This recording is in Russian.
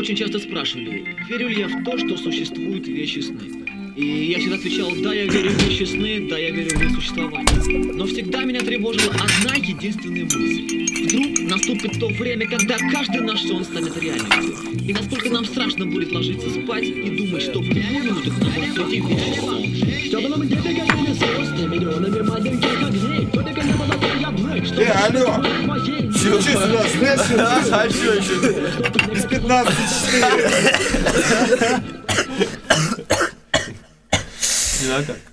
очень часто спрашивали, верю ли я в то, что существуют вещи сны. И я всегда отвечал, да, я верю в вещи сны, да, я верю в их существование. Но всегда меня тревожила одна единственная мысль. Вдруг наступит то время, когда каждый наш сон станет реальностью. И насколько нам страшно будет ложиться спать и думать, что в любую минуту к нам может прийти весь сон. Алло! Чего сюда, знаешь, А что еще? из 15-4. Не знаю как.